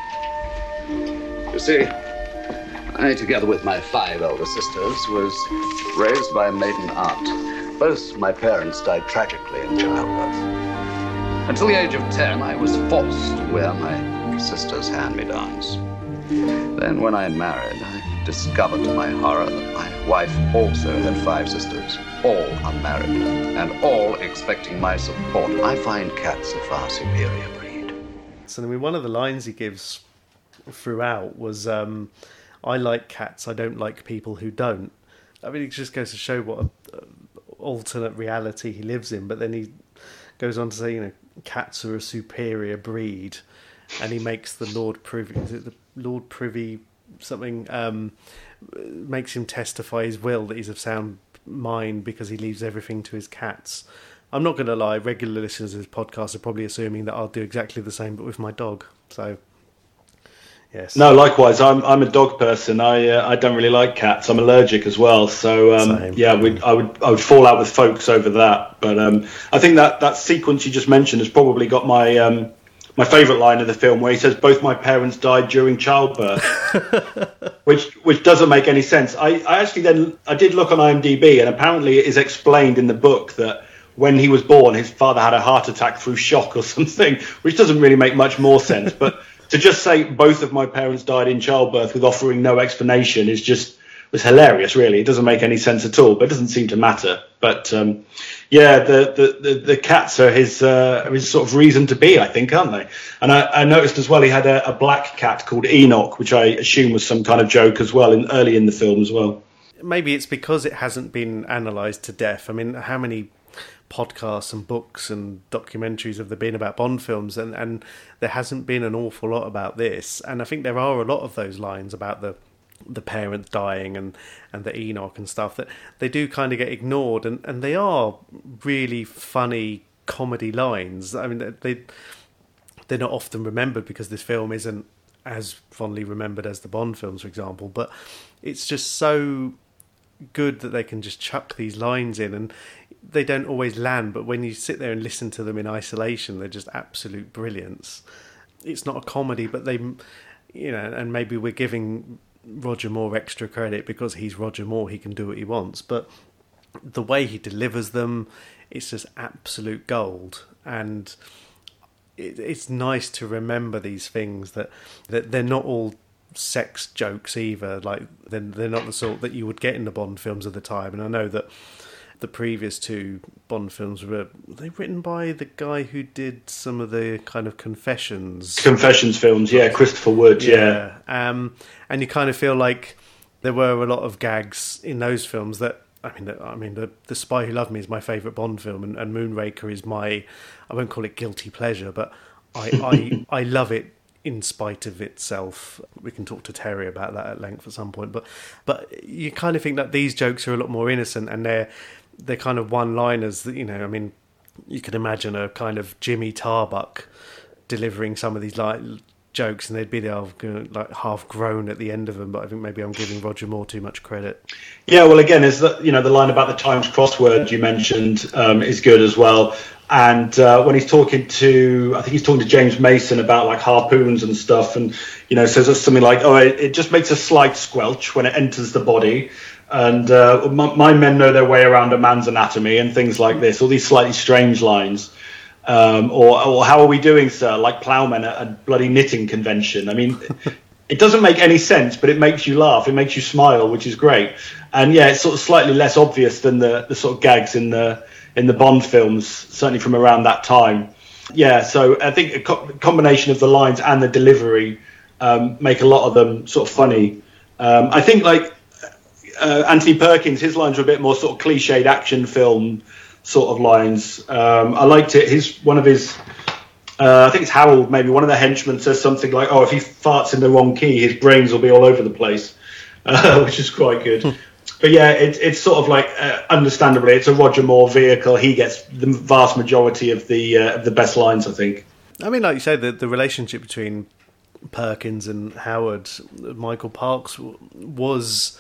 You see, I, together with my five older sisters, was raised by a maiden aunt. Both my parents died tragically in childbirth. Until the age of ten, I was forced to wear my sister's hand-me-downs. Then, when I married, I discovered to my horror that my wife also had five sisters, all unmarried, and all expecting my support. I find cats a far superior breed. So, I mean, one of the lines he gives throughout was, um, "I like cats, I don't like people who don't." I mean, it just goes to show what a, a alternate reality he lives in, but then he goes on to say, you know, cats are a superior breed, and he makes the Lord Privy, is it the Lord Privy something, um, makes him testify his will that he's of sound mind because he leaves everything to his cats. I'm not going to lie, regular listeners of this podcast are probably assuming that I'll do exactly the same, but with my dog. So, yes. No, likewise. I'm I'm a dog person. I uh, I don't really like cats. I'm allergic as well. So um, yeah, we'd, I would I would fall out with folks over that. But um, I think that, that sequence you just mentioned has probably got my um, my favourite line of the film, where he says, "Both my parents died during childbirth," which which doesn't make any sense. I, I actually then I did look on IMDb, and apparently it is explained in the book that when he was born, his father had a heart attack through shock or something, which doesn't really make much more sense. But to just say both of my parents died in childbirth with offering no explanation is just was hilarious. Really, it doesn't make any sense at all. But it doesn't seem to matter. But um, yeah, the, the, the, the cats are his uh, his sort of reason to be, I think, aren't they? And I, I noticed as well he had a, a black cat called Enoch, which I assume was some kind of joke as well, in, early in the film as well. Maybe it's because it hasn't been analysed to death. I mean, how many podcasts and books and documentaries have there been about Bond films, and, and there hasn't been an awful lot about this. And I think there are a lot of those lines about the the parents dying and, and the Enoch and stuff that they do kind of get ignored, and, and they are really funny comedy lines. I mean, they they're not often remembered because this film isn't as fondly remembered as the Bond films, for example, but it's just so good that they can just chuck these lines in, and they don't always land, but when you sit there and listen to them in isolation, they're just absolute brilliance. It's not a comedy, but they, you know, and maybe we're giving Roger Moore extra credit because he's Roger Moore, he can do what he wants, but the way he delivers them, it's just absolute gold. And it, it's nice to remember these things, that, that they're not all sex jokes either. Like, they're, they're not the sort that you would get in the Bond films of the time. And I know that the previous two Bond films were, were they written by the guy who did some of the kind of confessions confessions films, yeah, Christopher Wood, yeah. yeah. Um, and you kind of feel like there were a lot of gags in those films that, I mean, the, I mean, the, the Spy Who Loved Me is my favourite Bond film, and, and Moonraker is my, I won't call it guilty pleasure, but I I, I love it in spite of itself. We can talk to Terry about that at length at some point, but but you kind of think that these jokes are a lot more innocent, and they're they're kind of one-liners that, you know, I mean, you can imagine a kind of Jimmy Tarbuck delivering some of these li- jokes, and they'd be there like half grown at the end of them. But I think maybe I'm giving Roger Moore too much credit. Yeah, well, again, is that you know the line about the Times crossword you mentioned um, is good as well. And uh, when he's talking to, I think he's talking to James Mason about like harpoons and stuff, and you know says something like, "Oh, it, it just makes a slight squelch when it enters the body." And uh, my, my men know their way around a man's anatomy and things like this. All these slightly strange lines. Um, or, or how are we doing, sir? Like ploughmen at a bloody knitting convention. I mean, it doesn't make any sense, but it makes you laugh. It makes you smile, which is great. And yeah, it's sort of slightly less obvious than the, the sort of gags in the in the Bond films, certainly from around that time. Yeah, so I think a co- combination of the lines and the delivery um, make a lot of them sort of funny. Um, I think like uh, Anthony Perkins, his lines were a bit more sort of cliched action film sort of lines. Um, I liked it. His one of his, uh, I think it's Harold. Maybe one of the henchmen says something like, "Oh, if he farts in the wrong key, his brains will be all over the place," uh, which is quite good. But yeah, it, it's sort of like, uh, understandably, it's a Roger Moore vehicle. He gets the vast majority of the uh, of the best lines, I think. I mean, like you said, the the relationship between Perkins and Howard, Michael Parks, was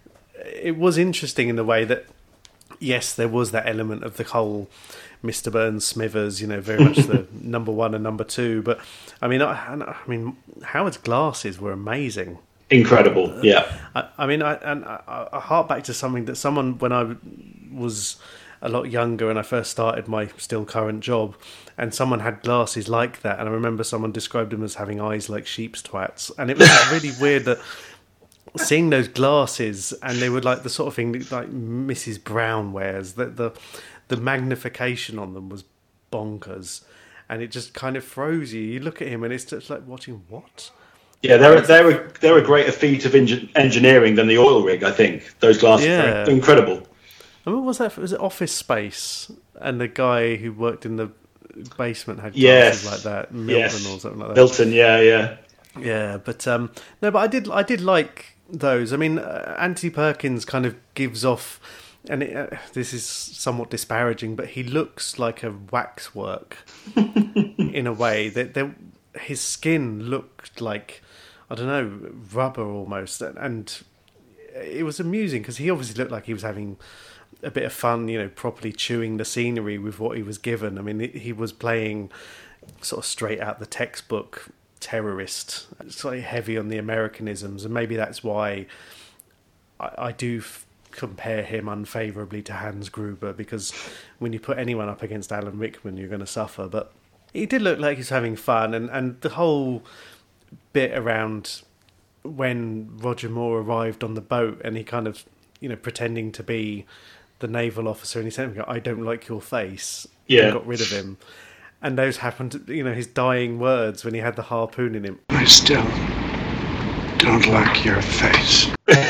it was interesting in the way that. Yes, there was that element of the whole Mister Burns Smithers, you know, very much the number one and number two. But I mean, I, I mean, Howard's glasses were amazing, incredible. Yeah, I, I mean, I and I, I hark back to something that someone when I was a lot younger and I first started my still current job, and someone had glasses like that, and I remember someone described them as having eyes like sheep's twats, and it was really weird that. Seeing those glasses, and they were like the sort of thing that, like Missus Brown wears. The, the the magnification on them was bonkers, and it just kind of froze you. You look at him, and it's just like watching what? Yeah, they're they're a, they're a greater feat of enge- engineering than the oil rig. I think those glasses yeah. are incredible. I mean, what was that? Was it Office Space? And the guy who worked in the basement had glasses yes. like that, Milton yes. or something like that. Milton, yeah, yeah, yeah. But um, no, but I did I did like. Those, I mean, uh, Anthony Perkins kind of gives off, and it, uh, this is somewhat disparaging, but he looks like a waxwork in a way that there, his skin looked like, I don't know, rubber almost, and, and it was amusing because he obviously looked like he was having a bit of fun, you know, properly chewing the scenery with what he was given. I mean, he was playing sort of straight out the textbook. Terrorist, slightly heavy on the Americanisms, and maybe that's why I, I do f- compare him unfavourably to Hans Gruber, because when you put anyone up against Alan Rickman, you're going to suffer. But he did look like he's having fun, and, and the whole bit around when Roger Moore arrived on the boat and he kind of, you know, pretending to be the naval officer, and he said, "I don't like your face," yeah, and got rid of him. And those happened, you know, his dying words when he had the harpoon in him. I still don't like your face.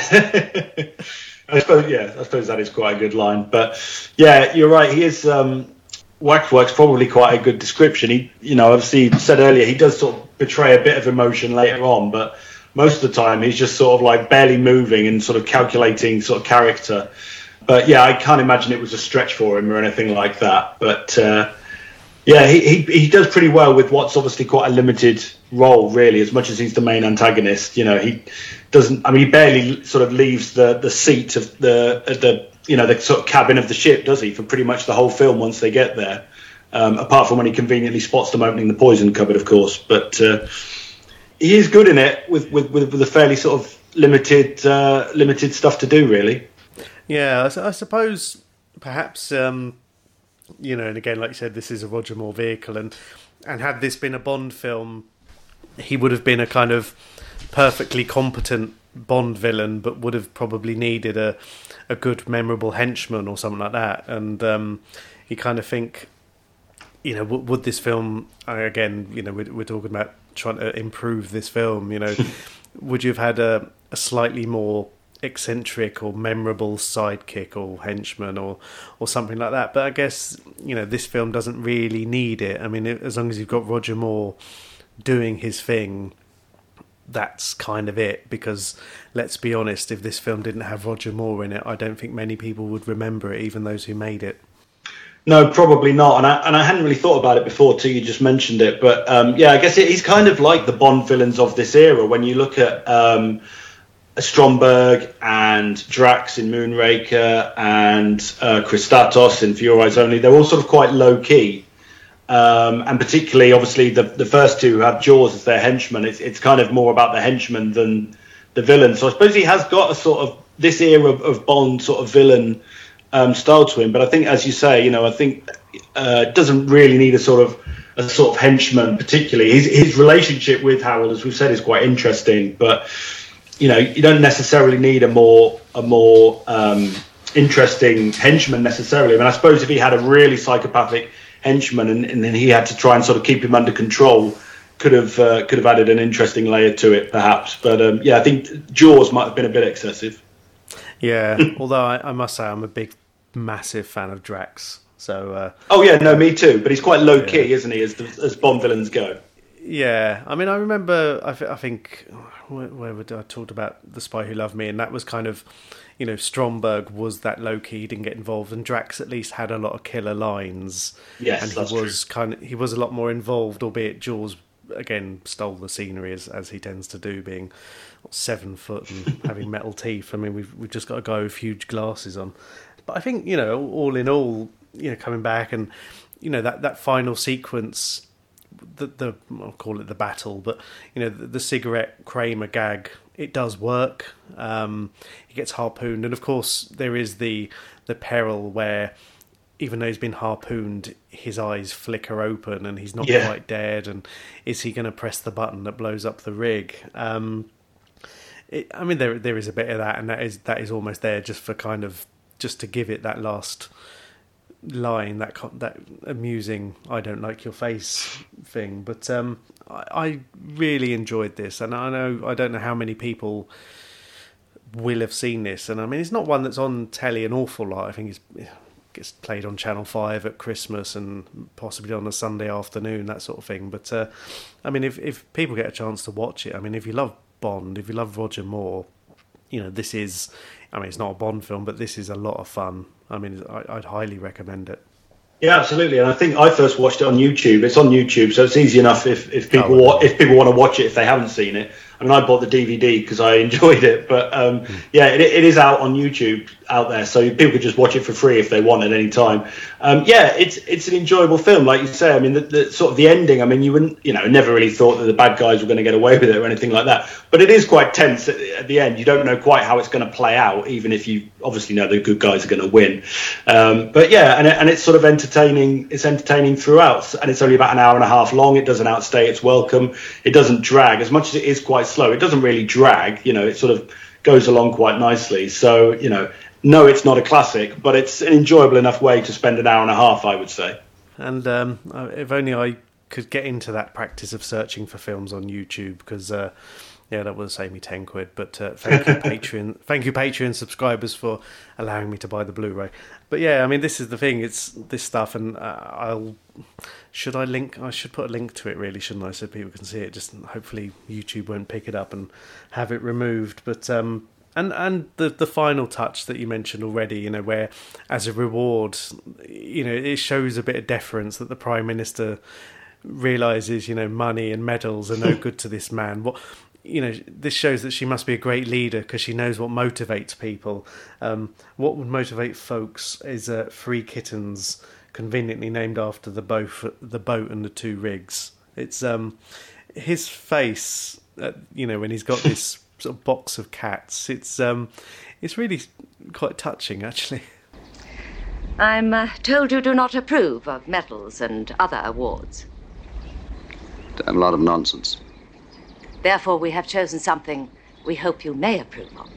I suppose, yeah, I suppose that is quite a good line. But yeah, you're right. He is um, waxwork's probably quite a good description. He, you know, obviously said earlier he does sort of betray a bit of emotion later on, but most of the time he's just sort of like barely moving and sort of calculating sort of character. But yeah, I can't imagine it was a stretch for him or anything like that. But. Uh, Yeah, he, he he does pretty well with what's obviously quite a limited role, really, as much as he's the main antagonist. You know, he doesn't, I mean, he barely sort of leaves the, the seat of the, the, you know, the sort of cabin of the ship, does he, for pretty much the whole film once they get there, um, apart from when he conveniently spots them opening the poison cupboard, of course. But uh, he is good in it with, with, with, with a fairly sort of limited, uh, limited stuff to do, really. Yeah, I, I suppose perhaps... Um... You know, and again, like you said, this is a Roger Moore vehicle, and and had this been a Bond film, he would have been a kind of perfectly competent Bond villain, but would have probably needed a a good, memorable henchman or something like that. And um, you kind of think, you know, would, would this film, again, you know, we're, we're talking about trying to improve this film, you know, would you have had a, a slightly more eccentric or memorable sidekick or henchman or or something like that? But I guess, you know, this film doesn't really need it. I mean, it, as long as you've got Roger Moore doing his thing, that's kind of it. Because let's be honest, if this film didn't have Roger Moore in it, I don't think many people would remember it, even those who made it. No, probably not. And I and I hadn't really thought about it before till you just mentioned it. But um, yeah, I guess it, he's kind of like the Bond villains of this era. When you look at um, Stromberg and Drax in Moonraker and uh, Christatos in For Your Eyes Only, they're all sort of quite low key. Um, and particularly, obviously, the the first two have Jaws as their henchmen. It's it's kind of more about the henchmen than the villain. So I suppose he has got a sort of this era of, of Bond sort of villain um, style to him. But I think, as you say, you know, I think uh, doesn't really need a sort of a sort of henchman particularly. His his relationship with Harold, as we've said, is quite interesting. But you know, you don't necessarily need a more a more um, interesting henchman necessarily. I mean, I suppose if he had a really psychopathic henchman and, and then he had to try and sort of keep him under control, could have uh, could have added an interesting layer to it perhaps. But um, yeah, I think Jaws might have been a bit excessive. Yeah, although I, I must say I'm a big massive fan of Drax, so uh, oh yeah, no, me too, but he's quite low key, yeah. isn't he, as the, as Bond villains go. Yeah, I mean, I remember I, th- I think where, where would I talked about The Spy Who Loved Me, and that was kind of, you know, Stromberg was that low key, he didn't get involved, and Drax at least had a lot of killer lines. Yes, and he that's was true. kind of he was a lot more involved, albeit Jaws again stole the scenery as as he tends to do, being seven foot and having metal teeth. I mean, we've we've just got a guy with huge glasses on. But I think, you know, all in all, you know, coming back and, you know, that, that final sequence, the the I'll call it the battle, but you know, the, the cigarette Kramer gag, it does work. Um, he gets harpooned, and of course there is the the peril where, even though he's been harpooned, his eyes flicker open and he's not yeah. quite dead. And is he going to press the button that blows up the rig? Um, it, I mean, there there is a bit of that, and that is that is almost there just for kind of just to give it that last line, that that amusing "I don't like your face" thing. But um, I, I really enjoyed this, and I know I don't know how many people will have seen this. And I mean, it's not one that's on telly an awful lot. I think it's, it gets played on Channel Five at Christmas and possibly on a Sunday afternoon, that sort of thing. But uh, I mean, if if people get a chance to watch it, I mean, if you love Bond, if you love Roger Moore, you know, this is. I mean, it's not a Bond film, but this is a lot of fun. I mean, I'd highly recommend it. Yeah, absolutely. And I think I first watched it on YouTube. It's on YouTube, so it's easy enough if, if people oh, wa- if people want to watch it if they haven't seen it. I mean, I bought the D V D because I enjoyed it, but um, mm. yeah, it, it is out on YouTube out there, so people could just watch it for free if they want at any time. Um, yeah, it's it's an enjoyable film, like you say. I mean, the, the sort of the ending. I mean, you wouldn't, you know, never really thought that the bad guys were going to get away with it or anything like that. But it is quite tense at, at the end. You don't know quite how it's going to play out, even if you obviously know the good guys are going to win. Um, but yeah, and it, and it's sort of entertaining. It's entertaining throughout, and it's only about an hour and a half long. It doesn't outstay its welcome. It doesn't drag as much as it is quite slow. It doesn't really drag, you know, it sort of goes along quite nicely. So, you know, no, it's not a classic, but it's an enjoyable enough way to spend an hour and a half, I would say. And um, if only I could get into that practice of searching for films on YouTube, because uh, yeah, that would save me ten quid. But uh, thank you, Patreon, thank you, Patreon subscribers, for allowing me to buy the Blu-ray. But yeah, I mean, this is the thing. It's this stuff, and uh, I'll should I link? I should put a link to it, really, shouldn't I, so people can see it. Just hopefully YouTube won't pick it up and have it removed. But um, and and the the final touch that you mentioned already, you know, where as a reward, you know, it shows a bit of deference that the Prime Minister realizes, you know, money and medals are no good to this man. What? You know, this shows that she must be a great leader because she knows what motivates people. Um, what would motivate folks is uh, three kittens conveniently named after the boat, the boat and the two rigs. It's um, his face, uh, you know, when he's got this sort of box of cats. It's um, it's really quite touching, actually. I'm uh, told you do not approve of medals and other awards. Damn lot of nonsense. Therefore, we have chosen something we hope you may approve of.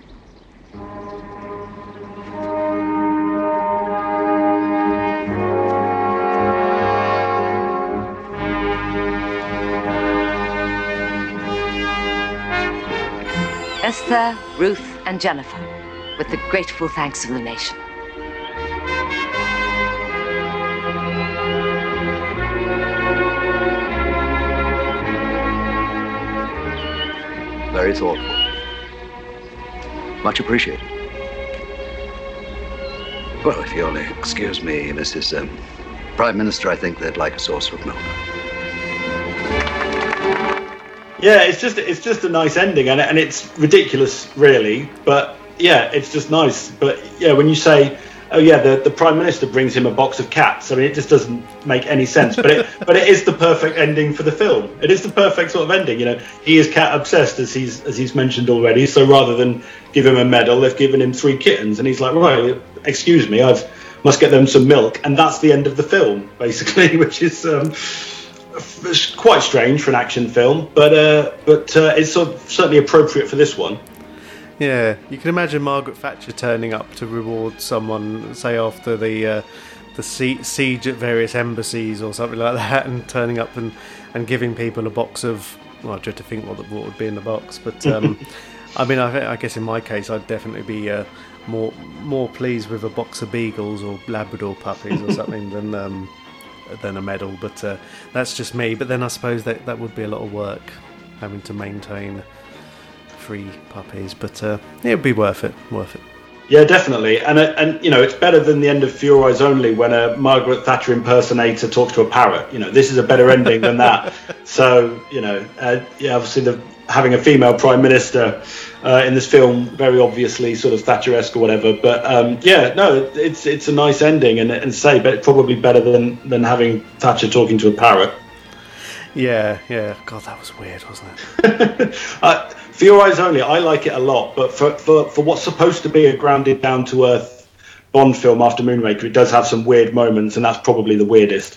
Esther, Ruth, and Jennifer, with the grateful thanks of the nation. Very thoughtful. Much appreciated. Well, if you'll excuse me, Missus Um, Prime Minister, I think they'd like a saucer of milk. Yeah, it's just it's just a nice ending, and and it's ridiculous, really. But yeah, it's just nice. But yeah, when you say, oh yeah, the, the Prime Minister brings him a box of cats, I mean, it just doesn't make any sense. But it but it is the perfect ending for the film. It is the perfect sort of ending. You know, he is cat obsessed, as he's as he's mentioned already. So rather than give him a medal, they've given him three kittens, and he's like, right, excuse me, I've must get them some milk, and that's the end of the film, basically, which is. Um, It's quite strange for an action film, but uh, but uh, it's sort of certainly appropriate for this one. Yeah, you can imagine Margaret Thatcher turning up to reward someone, say after the uh, the siege at various embassies or something like that, and turning up and, and giving people a box of. Well, I dread to think what, what would be in the box, but um, I mean, I, I guess in my case, I'd definitely be uh, more more pleased with a box of beagles or Labrador puppies or something than. Um, than a medal, but uh, that's just me. But then I suppose that that would be a lot of work, having to maintain three puppies, but uh, it would be worth it worth it Yeah, definitely. And uh, and you know, it's better than the end of For Your Eyes Only, when a Margaret Thatcher impersonator talks to a parrot. You know, this is a better ending than that. So you know, uh, yeah, obviously the having a female prime minister uh, in this film, very obviously sort of Thatcher-esque or whatever. But um, yeah, no, it's it's a nice ending, and and say, but probably better than than having Thatcher talking to a parrot. Yeah, yeah. God, that was weird, wasn't it? uh, For Your Eyes Only, I like it a lot, but for for for what's supposed to be a grounded, down to earth Bond film after Moonraker, it does have some weird moments, and that's probably the weirdest.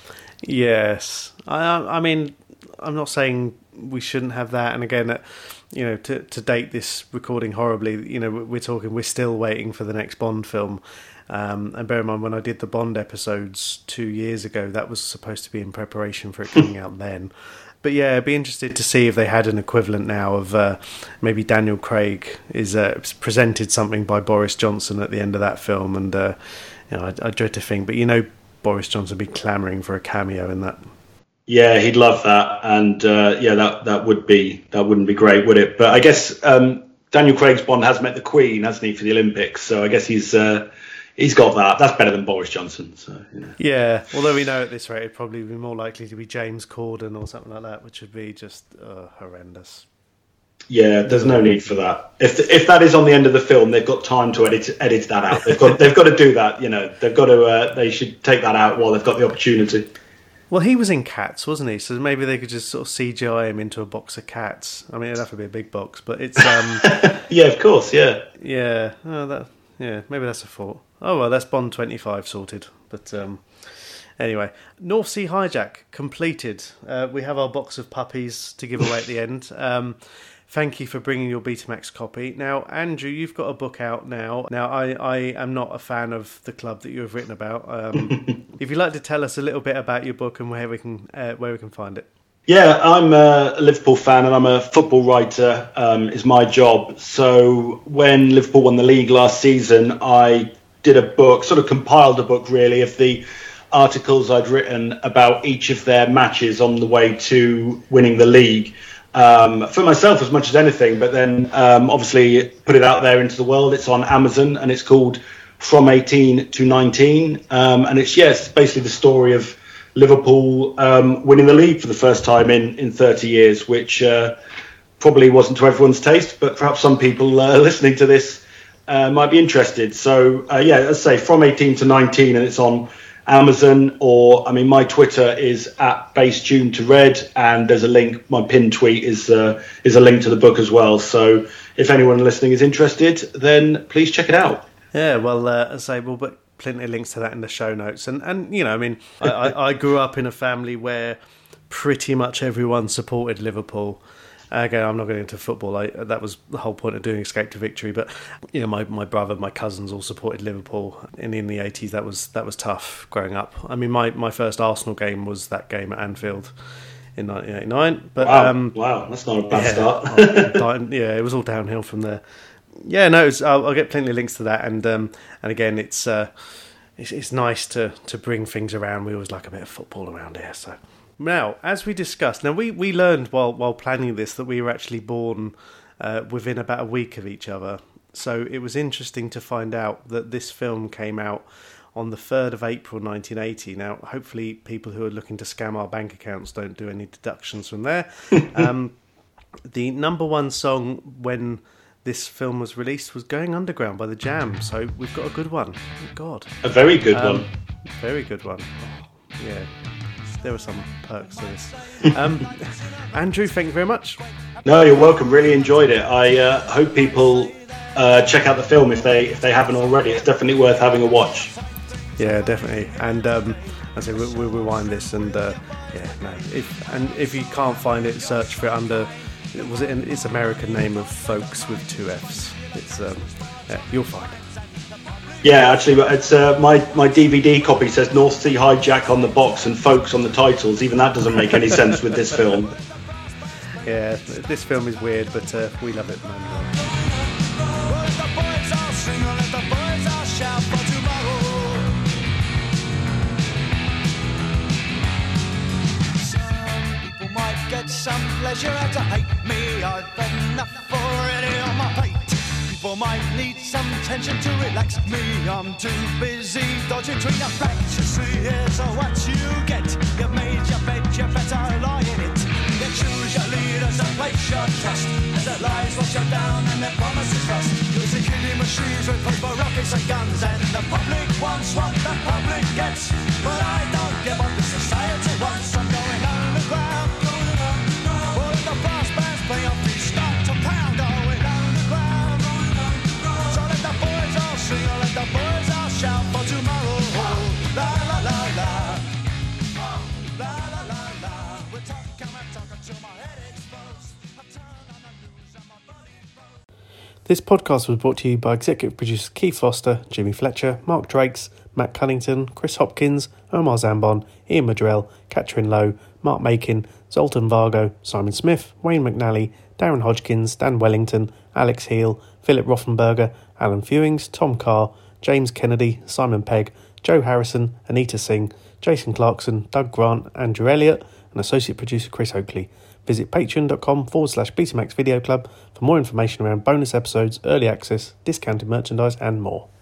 Yes, I I mean, I'm not saying we shouldn't have that, and again, uh, you know, to to date this recording horribly, you know, we're talking, we're still waiting for the next Bond film. Um, and bear in mind, when I did the Bond episodes two years ago, that was supposed to be in preparation for it coming out then. But yeah, I'd be interested to see if they had an equivalent now of uh, maybe Daniel Craig is uh, presented something by Boris Johnson at the end of that film, and uh, you know, I, I dread to think, but you know, Boris Johnson would be clamouring for a cameo in that. Yeah, he'd love that, and uh, yeah, that that would be that wouldn't be great, would it? But I guess um, Daniel Craig's Bond has met the Queen, hasn't he, for the Olympics? So I guess he's. Uh, He's got that. That's better than Boris Johnson. So yeah. yeah, although we know at this rate it'd probably be more likely to be James Corden or something like that, which would be just uh, horrendous. Yeah, there's no need for that. If if that is on the end of the film, they've got time to edit edit that out. They've got they've got to do that. You know, they've got to. Uh, they should take that out while they've got the opportunity. Well, he was in Cats, wasn't he? So maybe they could just sort of C G I him into a box of cats. I mean, it'd have to be a big box, but it's. Um, yeah, of course. Yeah. Yeah. Oh, that. Yeah, maybe that's a thought. Oh well, that's Bond twenty-five sorted. But um, anyway, North Sea Hijack completed. Uh, we have our box of puppies to give away at the end. Um, thank you for bringing your Betamax copy. Now, Andrew, you've got a book out now. Now, I, I am not a fan of the club that you have written about. Um, if you'd like to tell us a little bit about your book and where we can uh, where we can find it. Yeah, I'm a Liverpool fan and I'm a football writer, um, is my job. So when Liverpool won the league last season, I did a book, sort of compiled a book really, of the articles I'd written about each of their matches on the way to winning the league. Um, for myself as much as anything, but then um, obviously put it out there into the world. It's on Amazon and it's called From eighteen to nineteen. Um, and it's, yes, yeah, basically the story of Liverpool um, winning the league for the first time in, in thirty years, which uh, probably wasn't to everyone's taste, but perhaps some people uh, listening to this uh, might be interested. So, uh, yeah, let's say From eighteen to nineteen, and it's on Amazon, or, I mean, my Twitter is at Base Tune to Red, and there's a link, my pinned tweet is, uh, is a link to the book as well. So if anyone listening is interested, then please check it out. Yeah, well, uh, as I say, we'll put plenty of links to that in the show notes. And, and you know, I mean, I, I, I grew up in a family where pretty much everyone supported Liverpool. Again, I'm not getting into football. I, that was the whole point of doing Escape to Victory. But you know, my, my brother, my cousins all supported Liverpool. And in the eighties, that was that was tough growing up. I mean, my, my first Arsenal game was that game at Anfield in nineteen eighty-nine. But wow, um, wow, that's not a bad yeah, start. yeah, it was all downhill from there. Yeah, no, it's, I'll, I'll get plenty of links to that. And um, and again, it's uh, it's, it's nice to, to bring things around. We always like a bit of football around here, so. Now, as we discussed, now we, we learned while while planning this that we were actually born uh, within about a week of each other. So it was interesting to find out that this film came out on the third of April nineteen eighty. Now, hopefully people who are looking to scam our bank accounts don't do any deductions from there. um, the number one song when this film was released was Going Underground by The Jam, so we've got a good one. Oh, God. A very good um, one. Very good one. Oh, yeah, there were some perks to this. Um, Andrew, thank you very much. No, you're welcome. Really enjoyed it. I uh, hope people uh, check out the film if they if they haven't already. It's definitely worth having a watch. Yeah, definitely. And um, I say we'll, we'll rewind this, and uh, yeah, no. If and if you can't find it, search for it under. Was it? An, its American name of Folks with two Fs. It's um, yeah, you'll find it. Yeah, actually, it's uh, my my D V D copy says North Sea Hijack on the box and Folks on the titles. Even that doesn't make any sense with this film. Yeah, this film is weird, but uh, we love it. Get some pleasure out to hate me. I've enough already on my plate. People might need some tension to relax me. I'm too busy dodging between the facts. You see, here's what you get. You've made your bed, you better lie in it. You choose your leaders and place your trust as their lies wash you down and their promises rust. Using killing machines with paper rockets and guns, and the public wants what the public gets. But I don't give up the society wants. I'm going underground. Play up, start to pound, going underground. So let the boys all sing, or let the boys all shout for tomorrow. La la la la, la la la la. We're talking, I'm talking till my head explodes. I turn on the news and my body blows. This podcast was brought to you by executive producers Keith Foster, Jimmy Fletcher, Mark Drakes, Matt Cunnington, Chris Hopkins, Omar Zambon, Ian Madrell, Catherine Lowe, Mark Makin, Zoltan Vargo, Simon Smith, Wayne McNally, Darren Hodgkins, Dan Wellington, Alex Heel, Philip Rothenberger, Alan Fewings, Tom Carr, James Kennedy, Simon Pegg, Joe Harrison, Anita Singh, Jason Clarkson, Doug Grant, Andrew Elliott, and associate producer Chris Oakley. Visit patreon.com forward slash Betamax Video Club for more information around bonus episodes, early access, discounted merchandise, and more.